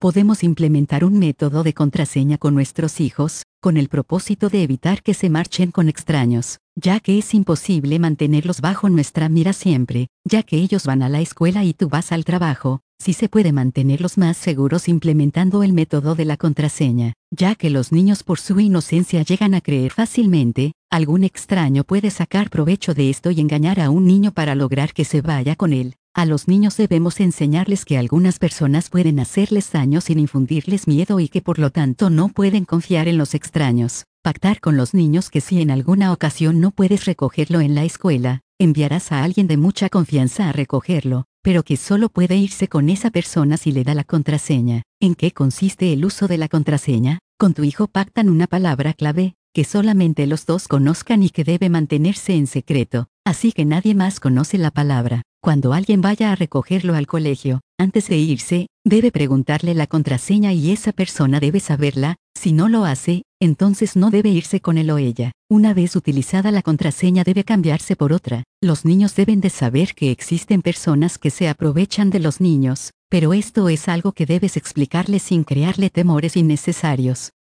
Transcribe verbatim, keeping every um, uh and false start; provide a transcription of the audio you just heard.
podemos implementar un método de contraseña con nuestros hijos, con el propósito de evitar que se marchen con extraños, ya que es imposible mantenerlos bajo nuestra mira siempre, ya que ellos van a la escuela y tú vas al trabajo. Sí se puede mantenerlos más seguros implementando el método de la contraseña, ya que los niños por su inocencia llegan a creer fácilmente. Algún extraño puede sacar provecho de esto y engañar a un niño para lograr que se vaya con él. A los niños debemos enseñarles que algunas personas pueden hacerles daño sin infundirles miedo y que por lo tanto no pueden confiar en los extraños. Pactar con los niños que si en alguna ocasión no puedes recogerlo en la escuela, enviarás a alguien de mucha confianza a recogerlo, pero que solo puede irse con esa persona si le da la contraseña. ¿En qué consiste el uso de la contraseña? Con tu hijo pactan una palabra clave, que solamente los dos conozcan y que debe mantenerse en secreto, así que nadie más conoce la palabra. Cuando alguien vaya a recogerlo al colegio, antes de irse, debe preguntarle la contraseña y esa persona debe saberla. Si no lo hace, entonces no debe irse con él o ella. Una vez utilizada la contraseña debe cambiarse por otra. Los niños deben de saber que existen personas que se aprovechan de los niños, pero esto es algo que debes explicarles sin crearle temores innecesarios.